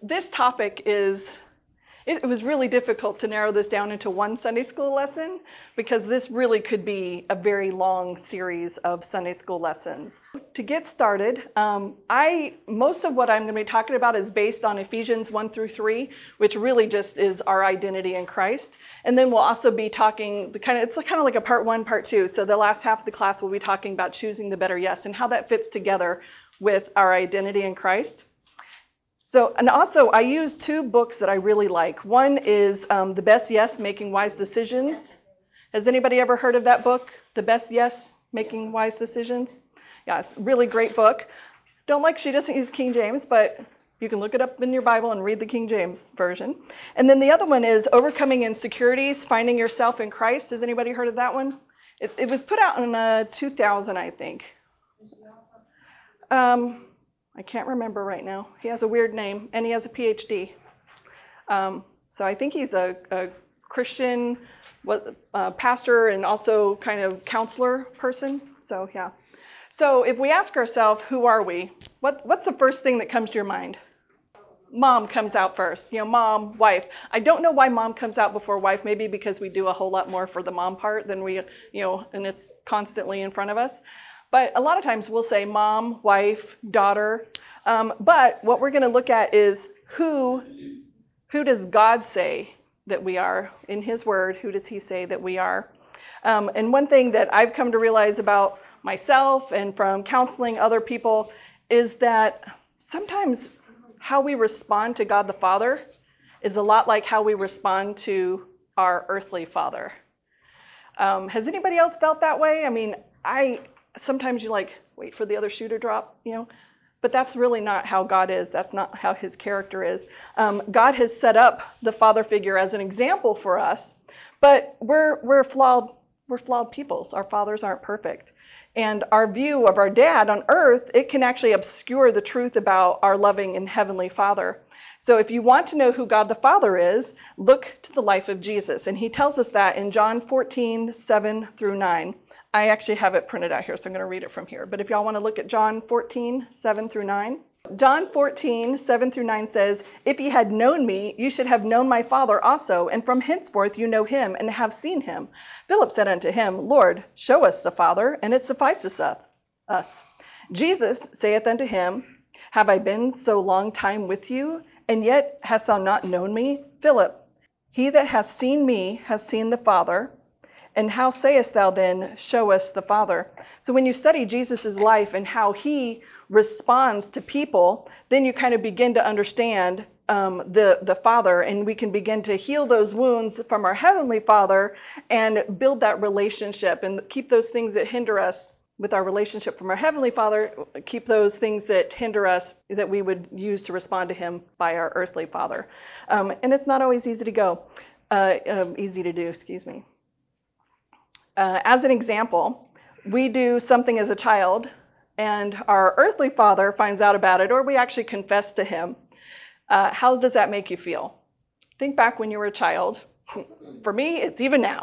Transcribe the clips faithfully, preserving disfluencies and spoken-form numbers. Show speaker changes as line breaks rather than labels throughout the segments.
this topic is, it, it was really difficult to narrow this down into one Sunday school lesson because this really could be a very long series of Sunday school lessons. To get started, um, I most of what I'm going to be talking about is based on Ephesians one through three, which really just is our identity in Christ. And then we'll also be talking, the kind of it's kind of like a part one, part two. So the last half of the class we'll be talking about choosing the better yes and how that fits together with our identity in Christ. So, and also I use two books that I really like. One is um, The Best Yes, Making Wise Decisions. Has anybody ever heard of that book? The Best Yes, Making Wise Decisions? Yeah, it's a really great book. Don't like she doesn't use King James, but you can look it up in your Bible and read the King James version. And then the other one is Overcoming Insecurities, Finding Yourself in Christ. Has anybody heard of that one? It, it was put out in uh, two thousand, I think. Um, I can't remember right now. He has a weird name, and he has a P H D. Um, so I think he's a, a Christian what, uh, pastor and also kind of counselor person. So, yeah. So if we ask ourselves, who are we? What, what's the first thing that comes to your mind? Mom comes out first. You know, mom, wife. I don't know why mom comes out before wife. Maybe because we do a whole lot more for the mom part than we, you know, and it's constantly in front of us. But a lot of times we'll say mom, wife, daughter. Um, but what we're going to look at is who, who does God say that we are in his word? Who does he say that we are? Um, and one thing that I've come to realize about myself and from counseling other people is that sometimes how we respond to God the Father is a lot like how we respond to our earthly father. Um, has anybody else felt that way? I mean, I... Sometimes you like wait for the other shoe to drop, you know, but that's really not how God is. That's not how his character is. Um, God has set up the father figure as an example for us, but we're we're flawed we're flawed peoples. Our fathers aren't perfect, and our view of our dad on earth, it can actually obscure the truth about our loving and heavenly Father. So if you want to know who God the Father is, look to the life of Jesus, and he tells us that in John fourteen, seven through nine. I actually have it printed out here, so I'm going to read it from here. But if y'all want to look at John fourteen, seven through nine. John fourteen, seven through nine says, "If ye had known me, you should have known my Father also, and from henceforth you know him, and have seen him. Philip said unto him, Lord, show us the Father, and it sufficeth us. us. Jesus saith unto him, Have I been so long time with you, and yet hast thou not known me? Philip, he that hath seen me has seen the Father. And how sayest thou then, show us the Father?" So when you study Jesus' life and how he responds to people, then you kind of begin to understand um, the, the Father, and we can begin to heal those wounds from our Heavenly Father and build that relationship and keep those things that hinder us with our relationship from our Heavenly Father, keep those things that hinder us that we would use to respond to him by our earthly Father. Um, and it's not always easy to go, uh, um, easy to do, excuse me. Uh, as an example, we do something as a child, and our earthly father finds out about it, or we actually confess to him. Uh, how does that make you feel? Think back when you were a child. For me, it's even now.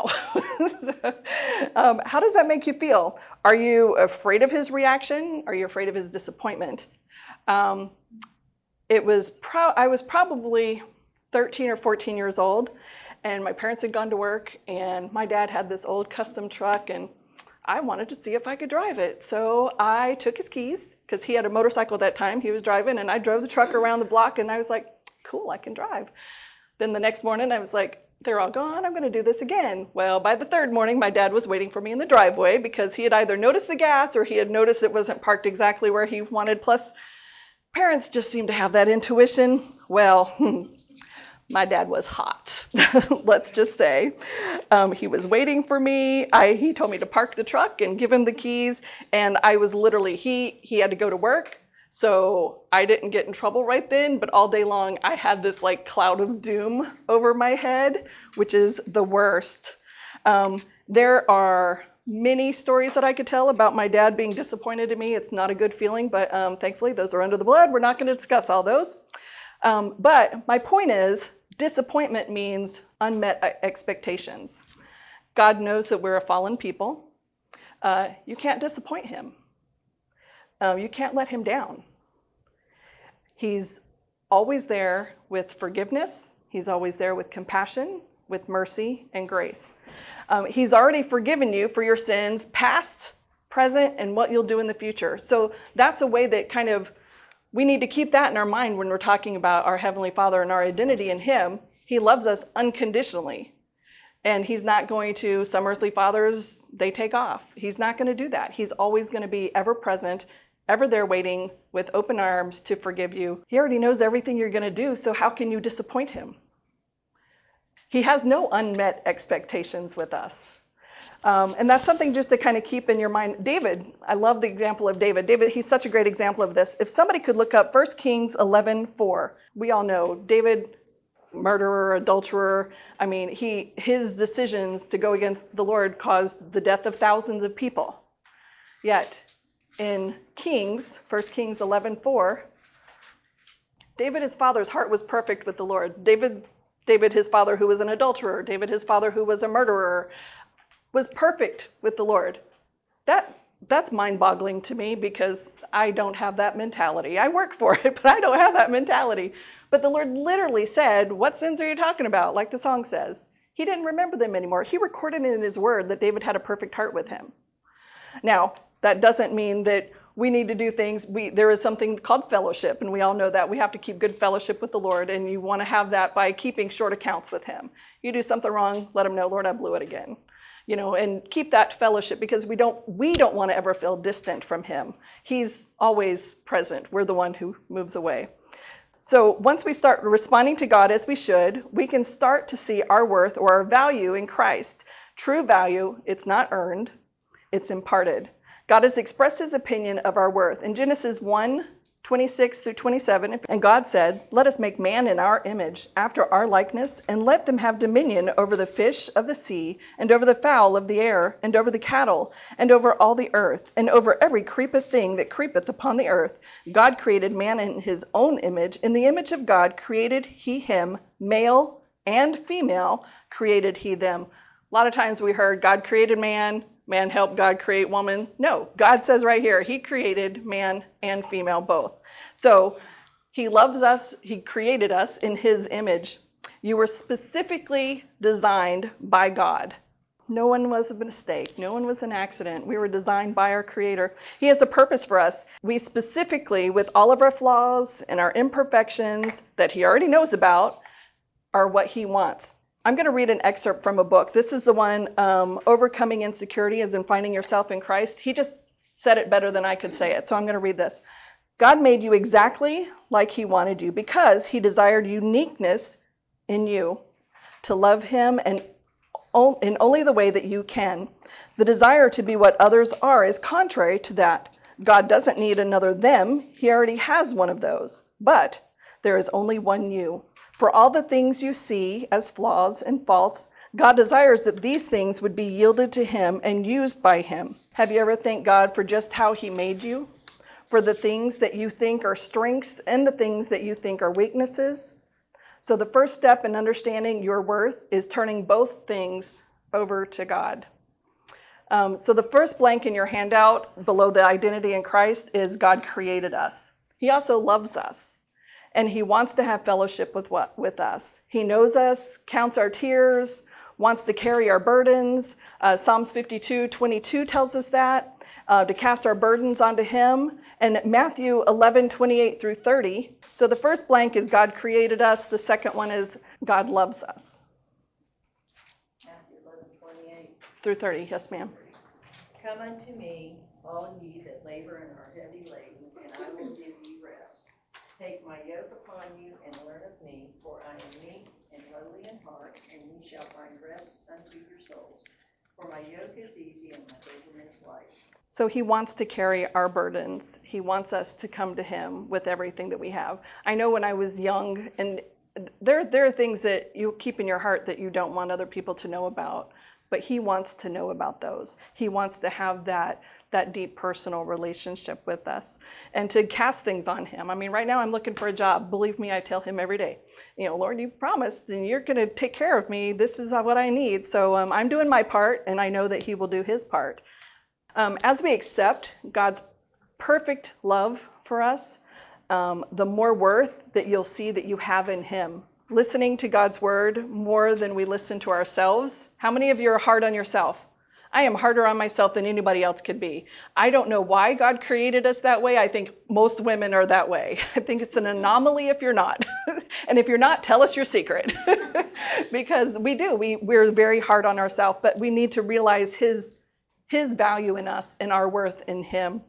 um, how does that make you feel? Are you afraid of his reaction? Are you afraid of his disappointment? Um, it was pro- I was probably thirteen or fourteen years old. And my parents had gone to work, and my dad had this old custom truck, and I wanted to see if I could drive it. So I took his keys, because he had a motorcycle at that time. He was driving, and I drove the truck around the block, and I was like, cool, I can drive. Then the next morning, I was like, they're all gone. I'm going to do this again. Well, by the third morning, my dad was waiting for me in the driveway, because he had either noticed the gas or he had noticed it wasn't parked exactly where he wanted. Plus, parents just seem to have that intuition. Well, my dad was hot, let's just say. Um, he was waiting for me. I, he told me to park the truck and give him the keys. And I was literally, he, he had to go to work. So I didn't get in trouble right then. But all day long, I had this like cloud of doom over my head, which is the worst. Um, there are many stories that I could tell about my dad being disappointed in me. It's not a good feeling, but um, thankfully those are under the blood. We're not going to discuss all those. Um, but my point is, disappointment means unmet expectations. God knows that we're a fallen people. Uh, you can't disappoint him. Um, you can't let him down. He's always there with forgiveness. He's always there with compassion, with mercy and grace. Um, he's already forgiven you for your sins, past, present, and what you'll do in the future. So that's a way that kind of, we need to keep that in our mind when we're talking about our Heavenly Father and our identity in Him. He loves us unconditionally. And He's not going to, some earthly fathers, they take off. He's not going to do that. He's always going to be ever present, ever there waiting with open arms to forgive you. He already knows everything you're going to do, so how can you disappoint Him? He has no unmet expectations with us. Um, and that's something just to kind of keep in your mind. David, I love the example of David. David, he's such a great example of this. If somebody could look up First Kings eleven four, we all know David, murderer, adulterer. I mean, he his decisions to go against the Lord caused the death of thousands of people. Yet in Kings, First Kings eleven four, David, his father's heart was perfect with the Lord. David, David, his father who was an adulterer, David, his father who was a murderer, was perfect with the Lord. That that's mind-boggling to me because I don't have that mentality. I work for it, but I don't have that mentality. But the Lord literally said, "What sins are you talking about?" Like the song says. He didn't remember them anymore. He recorded in His Word that David had a perfect heart with Him. Now, that doesn't mean that we need to do things. We there is something called fellowship, and we all know that. We have to keep good fellowship with the Lord, and you want to have that by keeping short accounts with Him. You do something wrong, let Him know, "Lord, I blew it again." You know, and keep that fellowship because we don't we don't want to ever feel distant from Him. He's always present. We're the one who moves away. So once we start responding to God as we should, we can start to see our worth or our value in Christ. True value, it's not earned, it's imparted. God has expressed His opinion of our worth. In Genesis one, twenty-six through twenty-seven, and God said, "Let us make man in our image, after our likeness, and let them have dominion over the fish of the sea, and over the fowl of the air, and over the cattle, and over all the earth, and over every creepeth thing that creepeth upon the earth." God created man in His own image. In the image of God created He him, male and female created He them. A lot of times we heard God created man, man helped God create woman. No, God says right here, He created man and female both. So He loves us. He created us in His image. You were specifically designed by God. No one was a mistake. No one was an accident. We were designed by our Creator. He has a purpose for us. We specifically, with all of our flaws and our imperfections that He already knows about, are what He wants. I'm going to read an excerpt from a book. This is the one, um, Overcoming Insecurity as in Finding Yourself in Christ. He just said it better than I could say it, so I'm going to read this. God made you exactly like He wanted you because He desired uniqueness in you to love Him and in only the way that you can. The desire to be what others are is contrary to that. God doesn't need another them. He already has one of those. But there is only one you. For all the things you see as flaws and faults, God desires that these things would be yielded to Him and used by Him. Have you ever thanked God for just how He made you? For the things that you think are strengths and the things that you think are weaknesses? So the first step in understanding your worth is turning both things over to God. Um, so the first blank in your handout below the identity in Christ is God created us. He also loves us. And He wants to have fellowship with what with us. He knows us, counts our tears, wants to carry our burdens. Uh, Psalms fifty-two twenty-two tells us that, uh, to cast our burdens onto Him. And Matthew eleven twenty-eight through thirty. So the first blank is God created us. The second one is God loves us.
Matthew eleven twenty-eight
through thirty. Yes, ma'am.
Come unto me, all ye that labor and are heavy laden, and I will give you rest. Take my yoke upon you and learn of me, for I am meek and lowly in heart, and ye shall find rest unto your souls. For my yoke is easy and my burden is light.
So He wants to carry our burdens. He wants us to come to Him with everything that we have. I know when I was young, and there, there are things that you keep in your heart that you don't want other people to know about, but He wants to know about those. He wants to have that that deep personal relationship with us and to cast things on Him. I mean, right now I'm looking for a job. Believe me, I tell Him every day, you know, Lord, you promised and you're going to take care of me. This is what I need. So um, I'm doing my part, and I know that He will do His part. Um, as we accept God's perfect love for us, um, the more worth that you'll see that you have in him. Listening to God's word more than we listen to ourselves. How many of you are hard on yourself? I am harder on myself than anybody else could be. I don't know why God created us that way. I think most women are that way. I think it's an anomaly if you're not. And if you're not, tell us your secret. Because we do. We, we're very hard on ourselves, but we need to realize his, his value in us and our worth in him.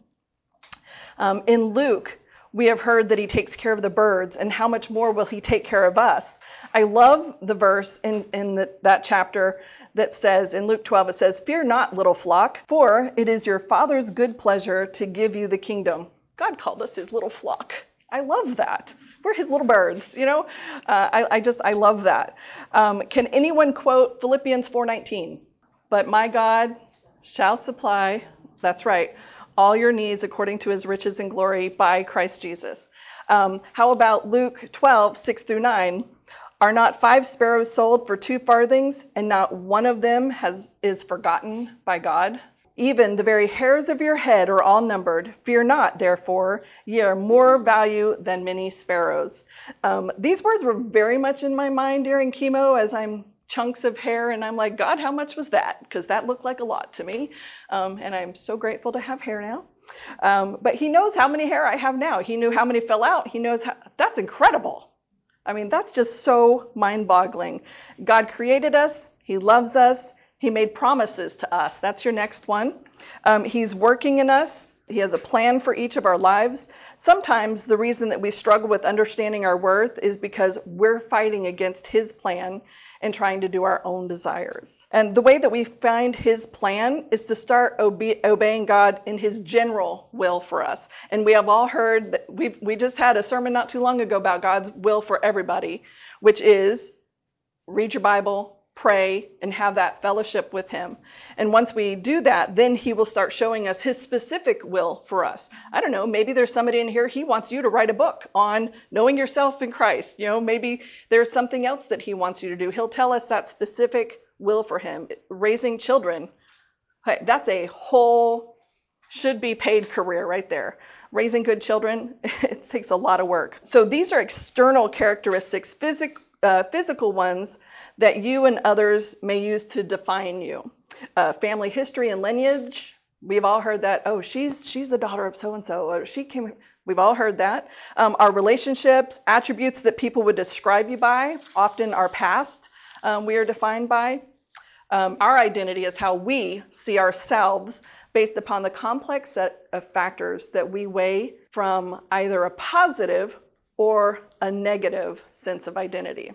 Um, in Luke, we have heard that he takes care of the birds, and how much more will he take care of us? I love the verse in, in the, that chapter that says, in Luke twelve, it says, "Fear not, little flock, for it is your Father's good pleasure to give you the kingdom." God called us his little flock. I love that. We're his little birds, you know? Uh, I, I just, I love that. Um, can anyone quote Philippians four nineteen? "But my God shall supply," that's right, "all your needs according to his riches and glory by Christ Jesus." Um, how about Luke twelve, six through nine? "Are not five sparrows sold for two farthings, and not one of them has is forgotten by God? Even the very hairs of your head are all numbered. Fear not, therefore, ye are more value than many sparrows." Um, these words were very much in my mind during chemo as I'm chunks of hair, and I'm like, God, how much was that? Because that looked like a lot to me, um, and I'm so grateful to have hair now. Um, but he knows how many hair I have now. He knew how many fell out. He knows how, that's incredible. I mean, that's just so mind-boggling. God created us. He loves us. He made promises to us. That's your next one. Um, he's working in us. He has a plan for each of our lives. Sometimes the reason that we struggle with understanding our worth is because we're fighting against his plan and trying to do our own desires. And the way that we find his plan is to start obe- obeying God in his general will for us. And we have all heard that we we just had a sermon not too long ago about God's will for everybody, which is read your Bible, pray, and have that fellowship with him. And once we do that, then he will start showing us his specific will for us. I don't know, maybe there's somebody in here, he wants you to write a book on knowing yourself in Christ. You know, maybe there's something else that he wants you to do. He'll tell us that specific will for him. Raising children, that's a whole should be paid career right there. Raising good children, it takes a lot of work. So these are external characteristics, physic, uh, physical ones that you and others may use to define you. Uh, family history and lineage, we've all heard that, oh, she's she's the daughter of so-and-so, or she came, we've all heard that. Um, our relationships, attributes that people would describe you by, often our past, um, we are defined by. Um, our identity is how we see ourselves based upon the complex set of factors that we weigh from either a positive or a negative sense of identity.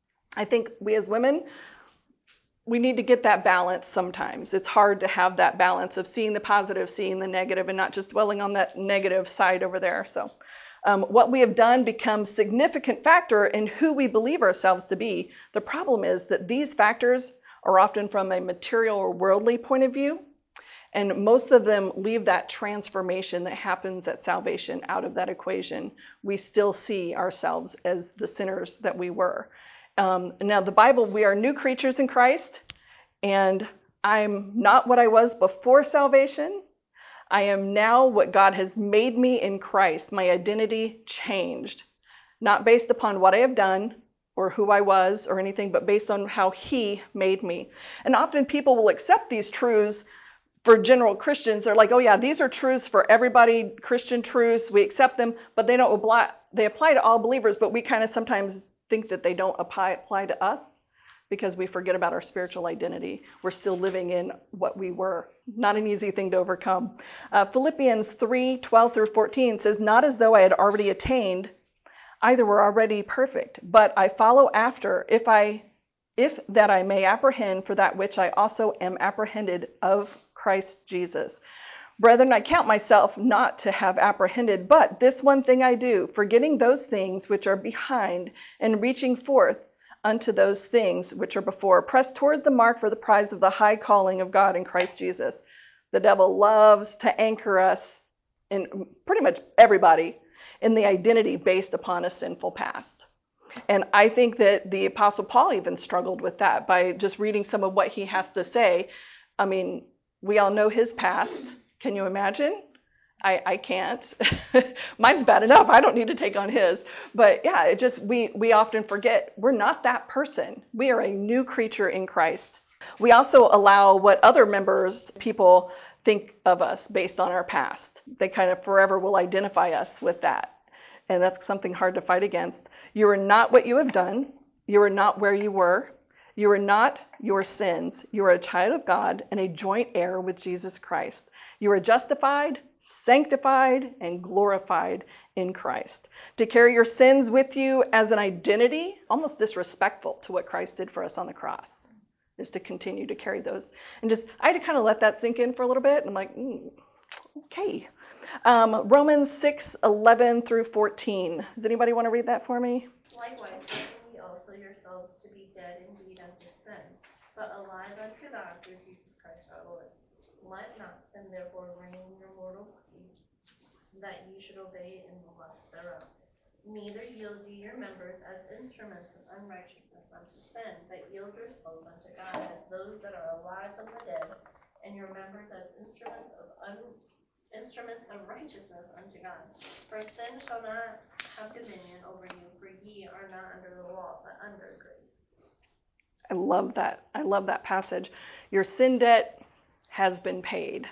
I think we as women, we need to get that balance sometimes. It's hard to have that balance of seeing the positive, seeing the negative, and not just dwelling on that negative side over there. So um, what we have done becomes a significant factor in who we believe ourselves to be. The problem is that these factors are often from a material or worldly point of view, and most of them leave that transformation that happens at salvation out of that equation. We still see ourselves as the sinners that we were. Um, now, the Bible, we are new creatures in Christ, and I'm not what I was before salvation. I am now what God has made me in Christ. My identity changed, not based upon what I have done or who I was or anything, but based on how he made me. And often people will accept these truths for general Christians. They're like, oh yeah, these are truths for everybody, Christian truths. We accept them, but they don't apply, they apply to all believers, but we kind of sometimes think that they don't apply, apply to us because we forget about our spiritual identity. We're still living in what we were. Not an easy thing to overcome. Uh, Philippians three, twelve through fourteen says, "Not as though I had already attained, either were already perfect, but I follow after, if I, if that I may apprehend for that which I also am apprehended of Christ Jesus. Brethren, I count myself not to have apprehended, but this one thing I do, forgetting those things which are behind and reaching forth unto those things which are before, press toward the mark for the prize of the high calling of God in Christ Jesus." The devil loves to anchor us, in pretty much everybody, in the identity based upon a sinful past. And I think that the Apostle Paul even struggled with that by just reading some of what he has to say. I mean, we all know his past. Can you imagine? I, I can't. Mine's bad enough. I don't need to take on his. But yeah, it just, we, we often forget we're not that person. We are a new creature in Christ. We also allow what other members, people think of us based on our past. They kind of forever will identify us with that. And that's something hard to fight against. You are not what you have done. You are not where you were. You are not your sins. You are a child of God and a joint heir with Jesus Christ. You are justified, sanctified, and glorified in Christ. To carry your sins with you as an identity, almost disrespectful to what Christ did for us on the cross, is to continue to carry those. And just, I had to kind of let that sink in for a little bit. And I'm like, mm, okay. Um, Romans six, eleven through fourteen. Does anybody want to read that for me?
Likewise, reckon ye also yourselves to be dead indeed unto sin, but alive unto God through Jesus Christ our Lord. Let not sin therefore reign in your mortal body, that ye should obey it in the lust thereof. Neither yield ye your members as instruments of unrighteousness unto sin, but yield yourselves unto God as those that are alive from the dead, and your members as instruments of un- instruments of righteousness unto God. For sin shall not have dominion over you, for ye are not under the law, but under grace.
I love that. I love that passage. Your sin debt has been paid.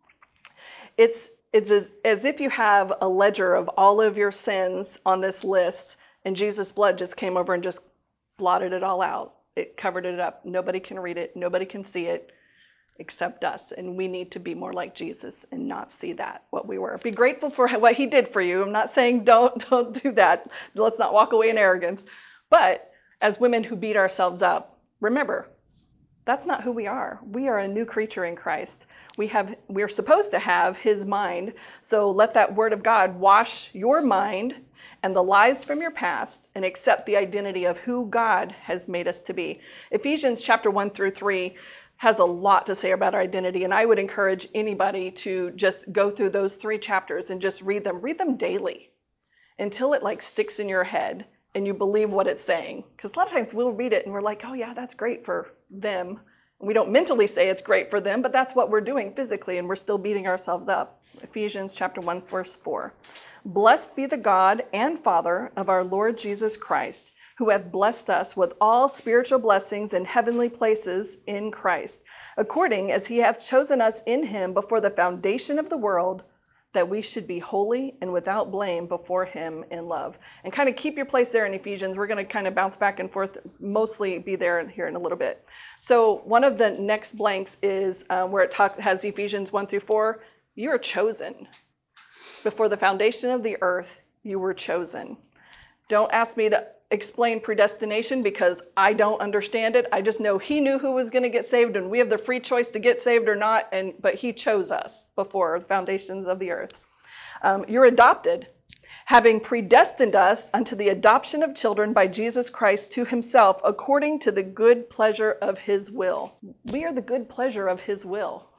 It's it's as, as if you have a ledger of all of your sins on this list, and Jesus' blood just came over and just blotted it all out. It covered it up. Nobody can read it. Nobody can see it except us. And we need to be more like Jesus and not see that, what we were. Be grateful for what he did for you. I'm not saying don't don't do that. Let's not walk away in arrogance. But as women who beat ourselves up, remember, that's not who we are. We are a new creature in Christ. We have, we're supposed to have his mind. So let that word of God wash your mind and the lies from your past and accept the identity of who God has made us to be. Ephesians chapter one through three has a lot to say about our identity. And I would encourage anybody to just go through those three chapters and just read them. Read them daily until it like sticks in your head and you believe what it's saying. Because a lot of times we'll read it and we're like, oh yeah, that's great for them. And we don't mentally say it's great for them, but that's what we're doing physically, and we're still beating ourselves up. Ephesians chapter one, verse four. Blessed be the God and Father of our Lord Jesus Christ, who hath blessed us with all spiritual blessings in heavenly places in Christ, according as he hath chosen us in him before the foundation of the world, that we should be holy and without blame before him in love. And kind of keep your place there in Ephesians. We're going to kind of bounce back and forth, mostly be there here in a little bit. So one of the next blanks is um, where it talk, has Ephesians one through four. You are chosen. Before the foundation of the earth, you were chosen. Don't ask me to explain predestination because I don't understand it. I just know he knew who was going to get saved, and we have the free choice to get saved or not, and but he chose us before the foundations of the earth. Um, you're adopted, having predestined us unto the adoption of children by Jesus Christ to himself, according to the good pleasure of his will. We are the good pleasure of his will.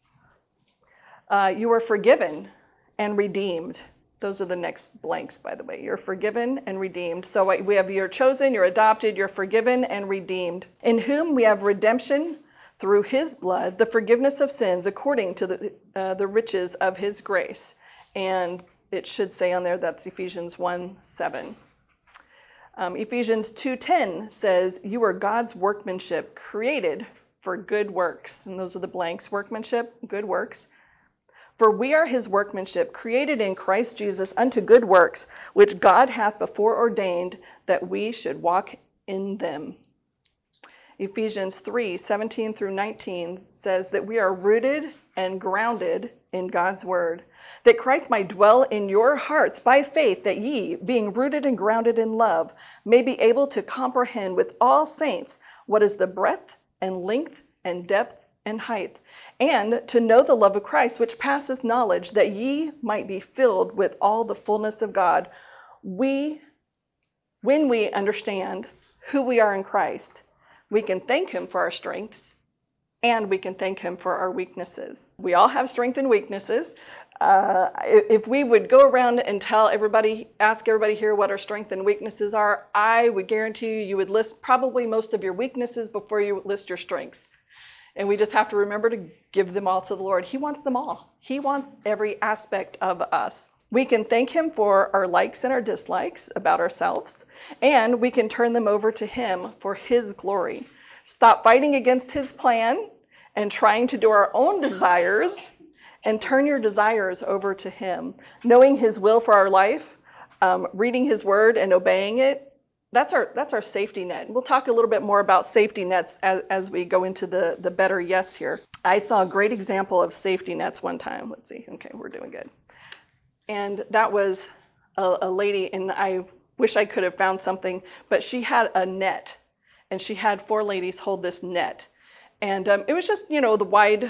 Uh, you are forgiven and redeemed. Those are the next blanks, by the way. You're forgiven and redeemed. So we have you're chosen, you're adopted, you're forgiven and redeemed, in whom we have redemption through his blood, the forgiveness of sins according to the uh, the riches of his grace. And it should say on there that's Ephesians one seven. Um, Ephesians two ten says, you are God's workmanship, created for good works. And those are the blanks, workmanship, good works. For we are his workmanship, created in Christ Jesus unto good works, which God hath before ordained that we should walk in them. Ephesians three seventeen through nineteen says that we are rooted and grounded in God's word, that Christ might dwell in your hearts by faith, that ye, being rooted and grounded in love, may be able to comprehend with all saints what is the breadth and length and depth and height, and to know the love of Christ, which passeth knowledge, that ye might be filled with all the fullness of God. We, when we understand who we are in Christ, we can thank him for our strengths, and we can thank him for our weaknesses. We all have strengths and weaknesses. Uh, if we would go around and tell everybody, ask everybody here what our strengths and weaknesses are, I would guarantee you, you would list probably most of your weaknesses before you list your strengths. And we just have to remember to give them all to the Lord. He wants them all. He wants every aspect of us. We can thank him for our likes and our dislikes about ourselves, and we can turn them over to him for his glory. Stop fighting against his plan and trying to do our own desires, and turn your desires over to him. Knowing his will for our life, um, reading his word and obeying it, that's our that's our safety net. We'll talk a little bit more about safety nets as, as we go into the, the better yes here. I saw a great example of safety nets one time. Let's see. Okay, we're doing good. And that was a, a lady, and I wish I could have found something, but she had a net, and she had four ladies hold this net. And um, it was just, you know, the wide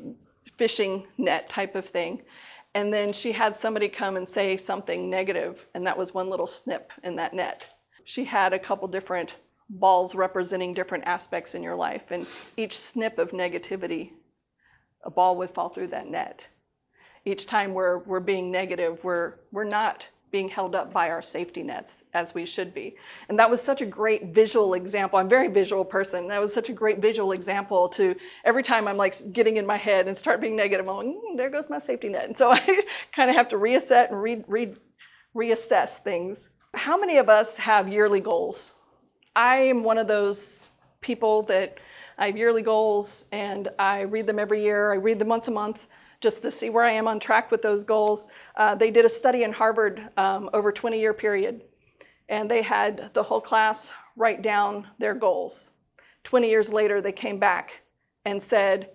fishing net type of thing. And then she had somebody come and say something negative, and that was one little snip in that net. She had a couple different balls representing different aspects in your life, and each snip of negativity, a ball would fall through that net. Each time we're we're being negative, we're we're not being held up by our safety nets as we should be. And that was such a great visual example. I'm a very visual person. That was such a great visual example to every time I'm like getting in my head and start being negative, I'm like, mm, there goes my safety net. And so I kind of have to reassess and re, re, reassess things. How many of us have yearly goals? I am one of those people that I have yearly goals, and I read them every year. I read them once a month, just to see where I am on track with those goals. Uh, they did a study in Harvard um, over a twenty-year period, and they had the whole class write down their goals. twenty years later, they came back and said,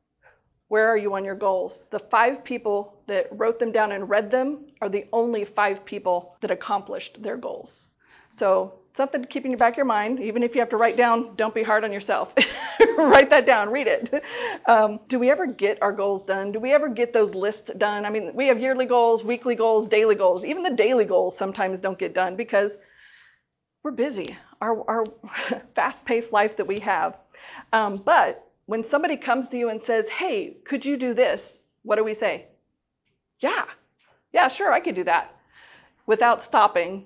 where are you on your goals? The five people that wrote them down and read them are the only five people that accomplished their goals. So something to keep in the back of your mind, even if you have to write down, don't be hard on yourself. Write that down, read it. Um, do we ever get our goals done? Do we ever get those lists done? I mean, we have yearly goals, weekly goals, daily goals. Even the daily goals sometimes don't get done because we're busy, our, our fast-paced life that we have. Um, but when somebody comes to you and says, hey, could you do this? What do we say? Yeah, yeah, sure, I could do that. Without stopping.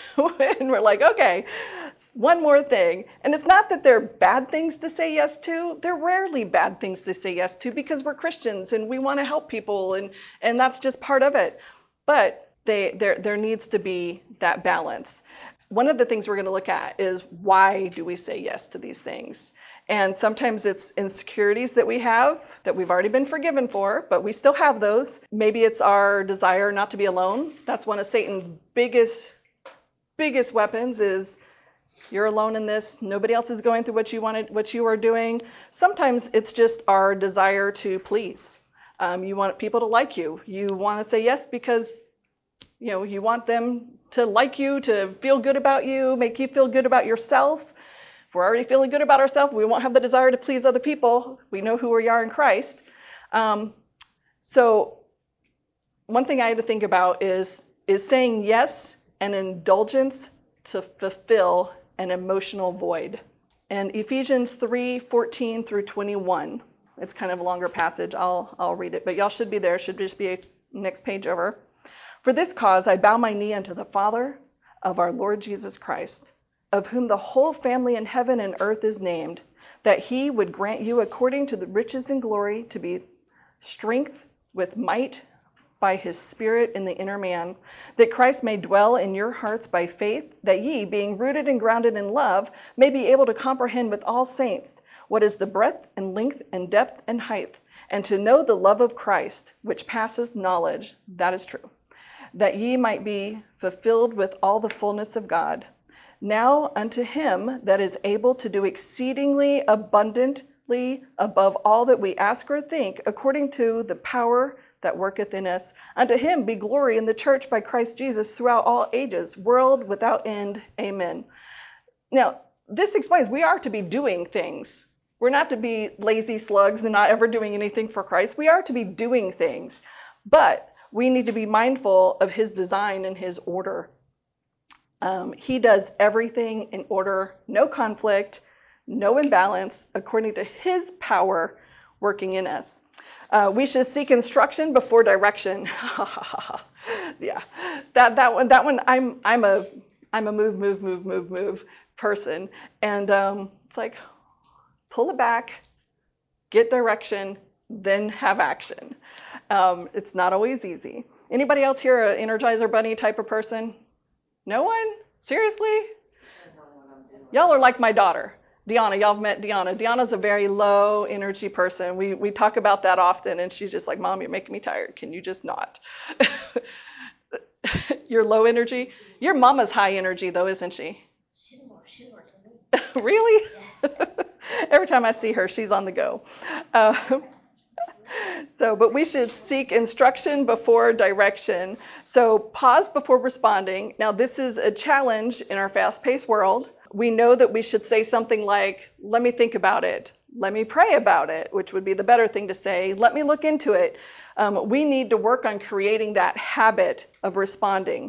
And we're like, okay, one more thing. And it's not that they're bad things to say yes to. They're rarely bad things to say yes to because we're Christians and we want to help people, and, and that's just part of it. But they, there, there needs to be that balance. One of the things we're going to look at is why do we say yes to these things? And sometimes it's insecurities that we have that we've already been forgiven for, but we still have those. Maybe it's our desire not to be alone. That's one of Satan's biggest, biggest weapons is you're alone in this. Nobody else is going through what you wanted, what you are doing. Sometimes it's just our desire to please. Um, you want people to like you. You want to say yes because, you know, you want them to like you, to feel good about you, make you feel good about yourself. If we're already feeling good about ourselves, we won't have the desire to please other people. We know who we are in Christ. Um, so one thing I had to think about is, is saying yes an indulgence to fulfill an emotional void. And Ephesians three fourteen through twenty-one, it's kind of a longer passage. I'll, I'll read it, but y'all should be there. It should just be a next page over. For this cause I bow my knee unto the Father of our Lord Jesus Christ, of whom the whole family in heaven and earth is named, that he would grant you according to the riches and glory to be strength with might by his Spirit in the inner man, that Christ may dwell in your hearts by faith, that ye, being rooted and grounded in love, may be able to comprehend with all saints what is the breadth and length and depth and height, and to know the love of Christ, which passeth knowledge, that is true, that ye might be fulfilled with all the fullness of God. Now unto him that is able to do exceedingly abundantly above all that we ask or think, according to the power that worketh in us, unto him be glory in the church by Christ Jesus throughout all ages, world without end. Amen. Now, this explains we are to be doing things. We're not to be lazy slugs and not ever doing anything for Christ. We are to be doing things, but we need to be mindful of his design and his order. Um, he does everything in order, no conflict, no imbalance, according to his power working in us. Uh, we should seek instruction before direction. Yeah, that that one, that one. I'm I'm a I'm a move move move move move person, and um, it's like pull it back, get direction, then have action. Um, it's not always easy. Anybody else here an Energizer Bunny type of person? No one? Seriously? Y'all are like my daughter, Deanna. Y'all have met Deanna. Deanna's a very low energy person. We we talk about that often, and she's just like, Mom, you're making me tired. Can you just not? You're low energy? Your mama's high energy, though, isn't she?
She's more, she's more than me.
Really?
Yes.
Every time I see her, she's on the go. Uh, so, but we should seek instruction before direction. So pause before responding. Now, this is a challenge in our fast-paced world. We know that we should say something like, let me think about it. Let me pray about it, which would be the better thing to say. Let me look into it. Um, we need to work on creating that habit of responding.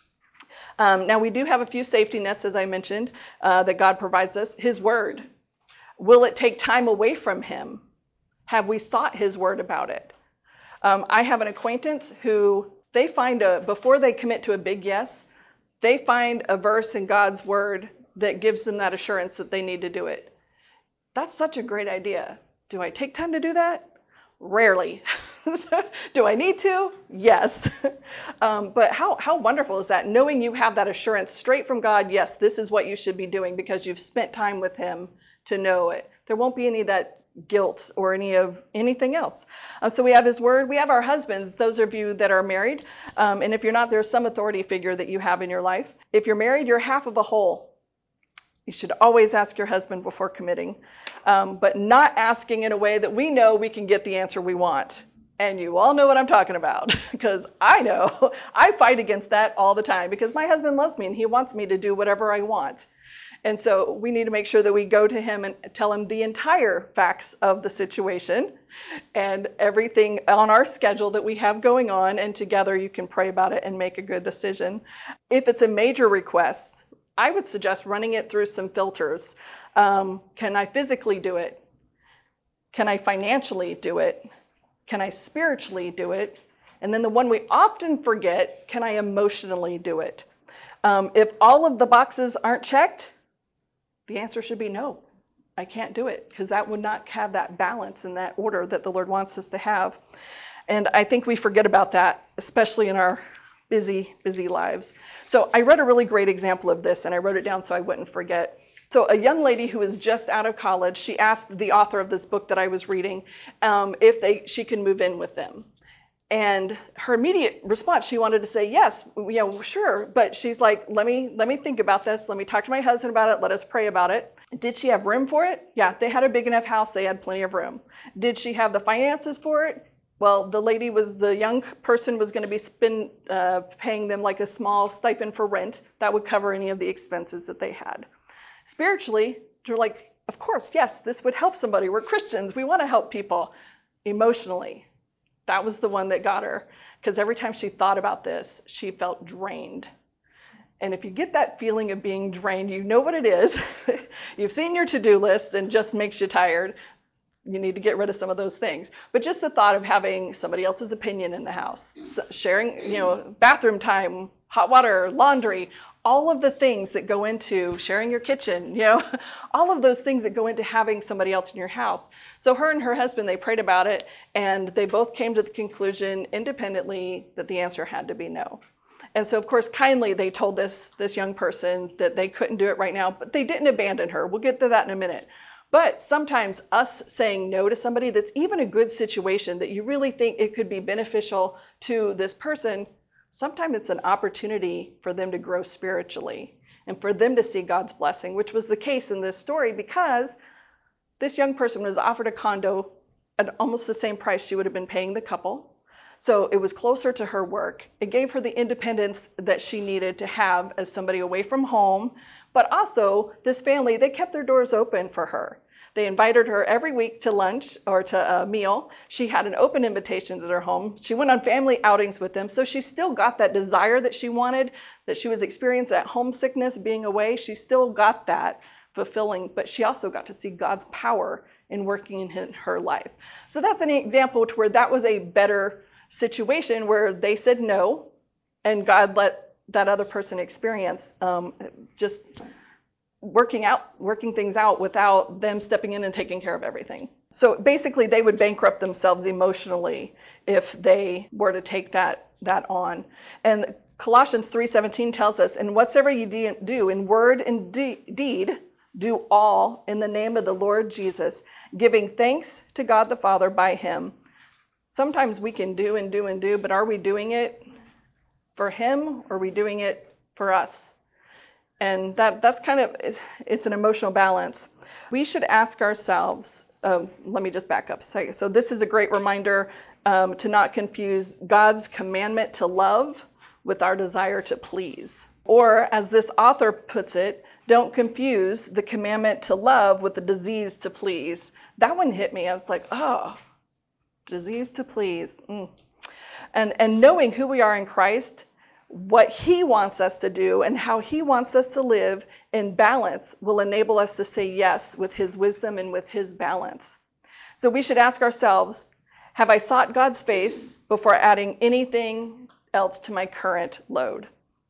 Um, now, we do have a few safety nets, as I mentioned, uh, that God provides us. His word. Will it take time away from him? Have we sought his word about it? Um, I have an acquaintance who they find a, before they commit to a big yes, they find a verse in God's word that gives them that assurance that they need to do it. That's such a great idea. Do I take time to do that? Rarely. Do I need to? Yes. Um, but how, how wonderful is that? Knowing you have that assurance straight from God, yes, this is what you should be doing because you've spent time with him to know it. There won't be any of that guilt or any of anything else. Uh, so we have his word. We have our husbands, those of you that are married. Um, and if you're not, there's some authority figure that you have in your life. If you're married, you're half of a whole. You should always ask your husband before committing, um, but not asking in a way that we know we can get the answer we want. And you all know what I'm talking about because I know I fight against that all the time because my husband loves me and he wants me to do whatever I want. And so we need to make sure that we go to him and tell him the entire facts of the situation and everything on our schedule that we have going on. And together you can pray about it and make a good decision. If it's a major request, I would suggest running it through some filters. Um, can I physically do it? Can I financially do it? Can I spiritually do it? And then the one we often forget, can I emotionally do it? Um, if all of the boxes aren't checked, the answer should be no. I can't do it because that would not have that balance and that order that the Lord wants us to have. And I think we forget about that, especially in our busy, busy lives. So I read a really great example of this, and I wrote it down so I wouldn't forget. So a young lady who was just out of college, she asked the author of this book that I was reading um, if they she could move in with them. And her immediate response, she wanted to say, yes, you know, sure. But she's like, let me let me think about this. Let me talk to my husband about it. Let us pray about it. Did she have room for it? Yeah, they had a big enough house. They had plenty of room. Did she have the finances for it? Well, the lady was, the young person was going to be spend, uh, paying them like a small stipend for rent. That would cover any of the expenses that they had. Spiritually, they're like, of course, yes, this would help somebody. We're Christians. We want to help people. Emotionally, that was the one that got her, because every time she thought about this, she felt drained. And if you get that feeling of being drained, you know what it is. You've seen your to-do list and just makes you tired. You need to get rid of some of those things. But just the thought of having somebody else's opinion in the house, sharing, you know, bathroom time, hot water, laundry, all of the things that go into sharing your kitchen, you know, all of those things that go into having somebody else in your house. So her and her husband, they prayed about it, and they both came to the conclusion independently that the answer had to be no. And so, of course, kindly they told this, this young person that they couldn't do it right now, but they didn't abandon her. We'll get to that in a minute. But sometimes us saying no to somebody that's even a good situation that you really think it could be beneficial to this person, sometimes it's an opportunity for them to grow spiritually and for them to see God's blessing, which was the case in this story because this young person was offered a condo at almost the same price she would have been paying the couple. So it was closer to her work. It gave her the independence that she needed to have as somebody away from home. But also, this family, they kept their doors open for her. They invited her every week to lunch or to a meal. She had an open invitation to their home. She went on family outings with them. So she still got that desire that she wanted, that she was experiencing that homesickness, being away. She still got that fulfilling, but she also got to see God's power in working in her life. So that's an example to where that was a better situation where they said no, and God let that other person experience um, just working out, working things out without them stepping in and taking care of everything. So basically, they would bankrupt themselves emotionally if they were to take that that on. And Colossians three seventeen tells us, "And whatsoever you de- do in word and de- deed, do all in the name of the Lord Jesus, giving thanks to God the Father by him." Sometimes we can do and do and do, but are we doing it for him, or are we doing it for us? And that that's kind of, it's an emotional balance. We should ask ourselves, um, let me just back up a second. So this is a great reminder um, to not confuse God's commandment to love with our desire to please. Or as this author puts it, don't confuse the commandment to love with the disease to please. That one hit me. I was like, oh, disease to please. Mm. And, and knowing who we are in Christ, what he wants us to do and how he wants us to live in balance will enable us to say yes with his wisdom and with his balance. So we should ask ourselves, have I sought God's face before adding anything else to my current load?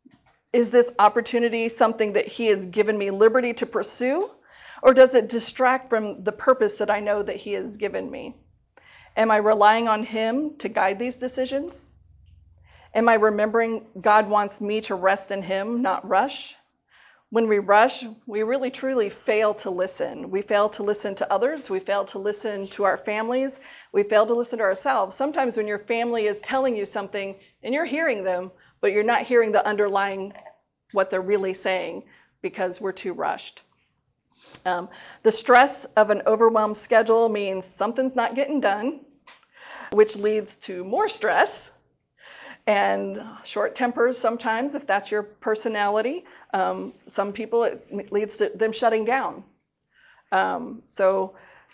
Is this opportunity something that he has given me liberty to pursue, or does it distract from the purpose that I know that he has given me? Am I relying on him to guide these decisions? Am I remembering God wants me to rest in him, not rush? When we rush, we really truly fail to listen. We fail to listen to others. We fail to listen to our families. We fail to listen to ourselves. Sometimes when your family is telling you something and you're hearing them, but you're not hearing the underlying what they're really saying because we're too rushed. Um, the stress of an overwhelmed schedule means something's not getting done, which leads to more stress and short tempers sometimes, if that's your personality. Um, some people, it leads to them shutting down. Um, so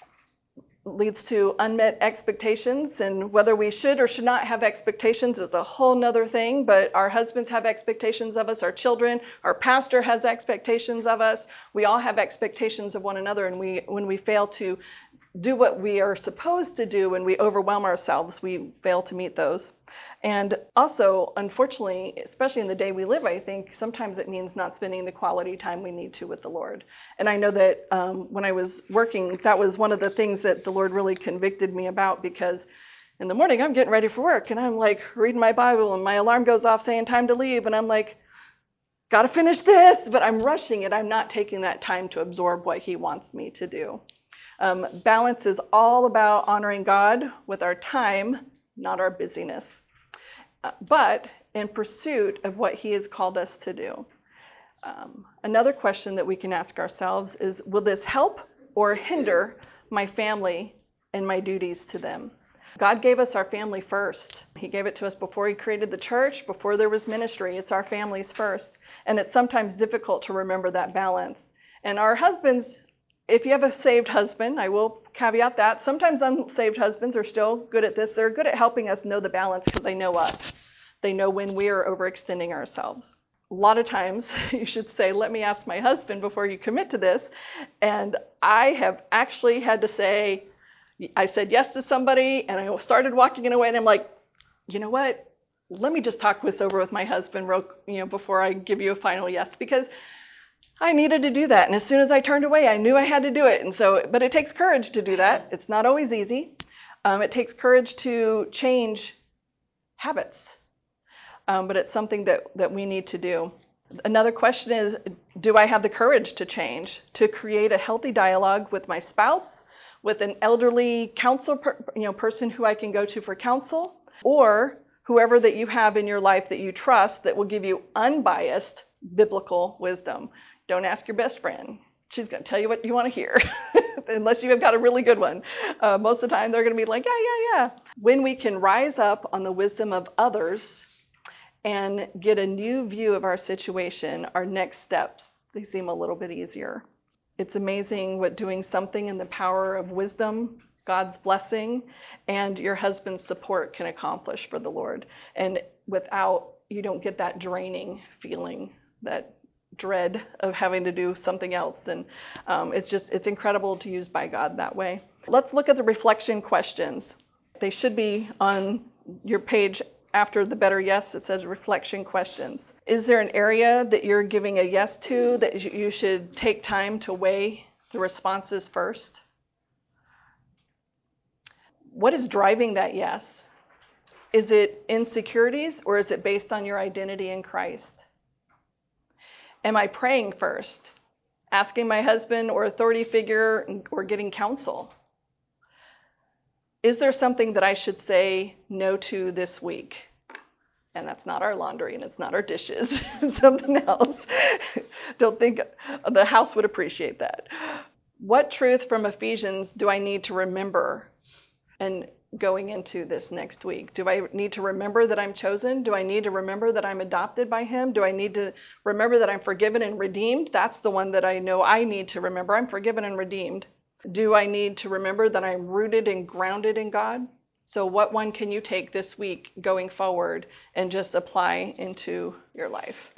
leads to unmet expectations, and whether we should or should not have expectations is a whole nother thing, but our husbands have expectations of us, our children, our pastor has expectations of us. We all have expectations of one another, and we when we fail to do what we are supposed to do and we overwhelm ourselves, we fail to meet those. And also, unfortunately, especially in the day we live, I think sometimes it means not spending the quality time we need to with the Lord. And I know that um, when I was working, that was one of the things that the Lord really convicted me about, because in the morning I'm getting ready for work and I'm like reading my Bible and my alarm goes off saying time to leave, and I'm like, gotta finish this, but I'm rushing it. I'm not taking that time to absorb what he wants me to do. Um, balance is all about honoring God with our time, not our busyness, uh, but in pursuit of what he has called us to do. Um, another question that we can ask ourselves is, will this help or hinder my family and my duties to them? God gave us our family first. He gave it to us before he created the church, before there was ministry. It's our families first. And it's sometimes difficult to remember that balance. And our husbands, if you have a saved husband, I will caveat that. Sometimes unsaved husbands are still good at this. They're good at helping us know the balance because they know us. They know when we are overextending ourselves. A lot of times you should say, let me ask my husband before you commit to this. And I have actually had to say, I said yes to somebody and I started walking in a way and I'm like, you know what? Let me just talk this over with my husband real, you know, before I give you a final yes, because I needed to do that. And as soon as I turned away, I knew I had to do it. And so, but it takes courage to do that. It's not always easy. Um, it takes courage to change habits. Um, but it's something that, that we need to do. Another question is, do I have the courage to change, to create a healthy dialogue with my spouse, with an elderly counsel, per, you know, person who I can go to for counsel, or whoever that you have in your life that you trust that will give you unbiased biblical wisdom. Don't ask your best friend. She's going to tell you what you want to hear, unless you have got a really good one. Uh, most of the time, they're going to be like, yeah, yeah, yeah. When we can rise up on the wisdom of others and get a new view of our situation, our next steps, they seem a little bit easier. It's amazing what doing something in the power of wisdom, God's blessing, and your husband's support can accomplish for the Lord. And without, you don't get that draining feeling, that dread of having to do something else. And um, it's just, it's incredible to use by God that way. Let's look at the reflection questions. They should be on your page after the better yes, it says reflection questions. Is there an area that you're giving a yes to that you should take time to weigh the responses first? What is driving that yes? Is it insecurities or is it based on your identity in Christ? Am I praying first? Asking my husband or authority figure or getting counsel? Is there something that I should say no to this week? And that's not our laundry and it's not our dishes. It's something else. Don't think the house would appreciate that. What truth from Ephesians do I need to remember and going into this next week? Do I need to remember that I'm chosen? Do I need to remember that I'm adopted by him? Do I need to remember that I'm forgiven and redeemed? That's the one that I know I need to remember. I'm forgiven and redeemed. Do I need to remember that I'm rooted and grounded in God? So what one can you take this week going forward and just apply into your life?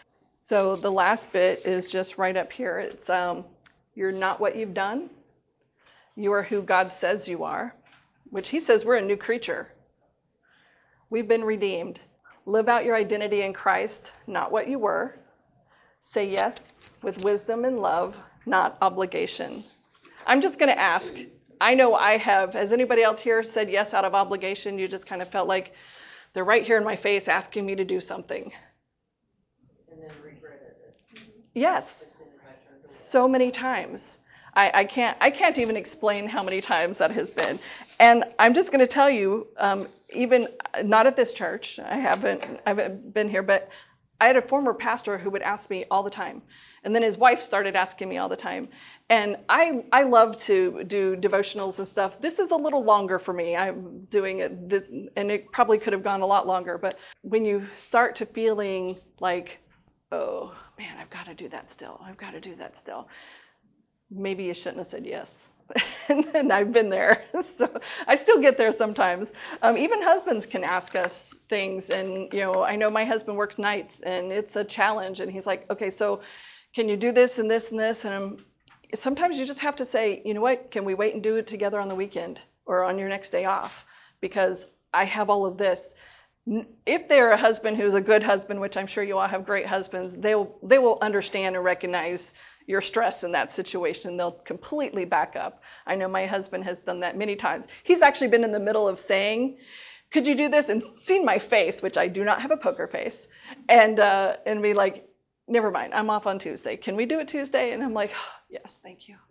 So the last bit is just right up here. It's um, you're not what you've done. You are who God says you are, which he says we're a new creature. We've been redeemed. Live out your identity in Christ, not what you were. Say yes with wisdom and love, not obligation. I'm just going to ask. I know I have. Has anybody else here said yes out of obligation? You just kind of felt like they're right here in my face asking me to do something.
And then regretted it.
Yes.
As soon as I turned away.
So many times. I, I can't I can't even explain how many times that has been. And I'm just going to tell you, um, even not at this church, I haven't I haven't been here, but I had a former pastor who would ask me all the time. And then his wife started asking me all the time. And I I love to do devotionals and stuff. This is a little longer for me. I'm doing it, th- and it probably could have gone a lot longer. But when you start to feeling like, oh, man, I've got to do that still. I've got to do that still. Maybe you shouldn't have said yes. And I've been there. So I still get there sometimes. Um, even husbands can ask us things. And, you know, I know my husband works nights and it's a challenge. And he's like, okay, so can you do this and this and this? And I'm, sometimes you just have to say, you know what, can we wait and do it together on the weekend or on your next day off? Because I have all of this. If they're a husband who's a good husband, which I'm sure you all have great husbands, they will, they will understand and recognize your stress in that situation. They'll completely back up. I know my husband has done that many times. He's actually been in the middle of saying, could you do this? And seen my face, which I do not have a poker face, and uh, and be like, never mind, I'm off on Tuesday. Can we do it Tuesday? And I'm like, oh, yes, thank you.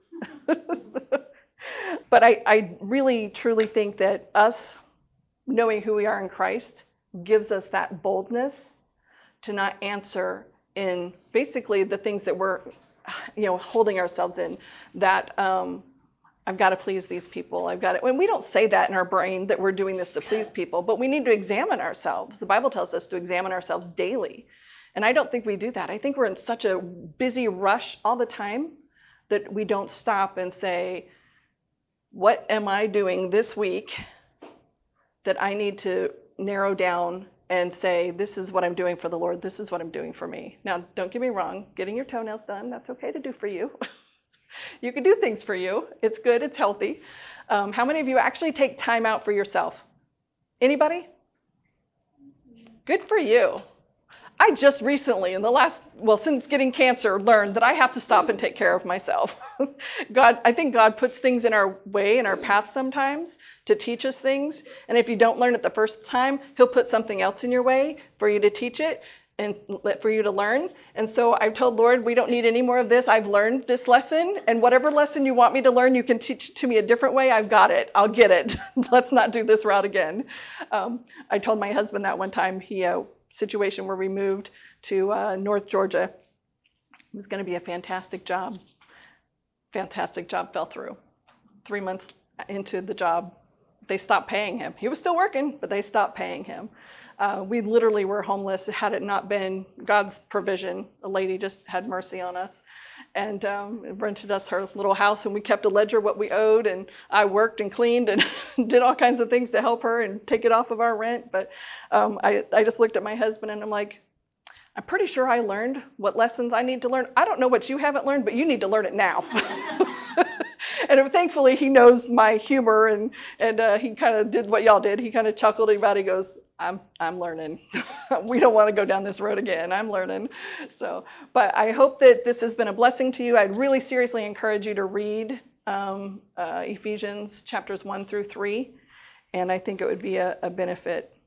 But I, I really, truly think that us knowing who we are in Christ gives us that boldness to not answer in basically the things that we're, you know, holding ourselves in, that um, I've got to please these people. I've got to, and we don't say that in our brain that we're doing this to please people, but we need to examine ourselves. The Bible tells us to examine ourselves daily. And I don't think we do that. I think we're in such a busy rush all the time that we don't stop and say, what am I doing this week that I need to narrow down and say, this is what I'm doing for the Lord. This is what I'm doing for me. Now, don't get me wrong. Getting your toenails done, that's okay to do for you. You can do things for you. It's good. It's healthy. Um, how many of you actually take time out for yourself? Anybody? Good for you. I just recently, in the last, well, since getting cancer, learned that I have to stop and take care of myself. God, I think God puts things in our way, in our path sometimes to teach us things. And if you don't learn it the first time, he'll put something else in your way for you to teach it and for you to learn. And so I've told Lord, we don't need any more of this. I've learned this lesson. And whatever lesson you want me to learn, you can teach to me a different way. I've got it. I'll get it. Let's not do this route again. Um, I told my husband that one time. He uh, situation where we moved to uh, North Georgia. It was going to be a fantastic job. Fantastic job fell through. Three months into the job, they stopped paying him. He was still working, but they stopped paying him. Uh, we literally were homeless had it not been God's provision. A lady just had mercy on us and um, rented us her little house, and we kept a ledger what we owed, and I worked and cleaned and did all kinds of things to help her and take it off of our rent. But um, I, I just looked at my husband and I'm like, I'm pretty sure I learned what lessons I need to learn. I don't know what you haven't learned, but you need to learn it now. and thankfully he knows my humor, and and uh, he kind of did what y'all did. He kind of chuckled about it. He goes, I'm I'm learning. We don't want to go down this road again. I'm learning. So, but I hope that this has been a blessing to you. I'd really seriously encourage you to read um, uh, Ephesians chapters one through three, and I think it would be a, a benefit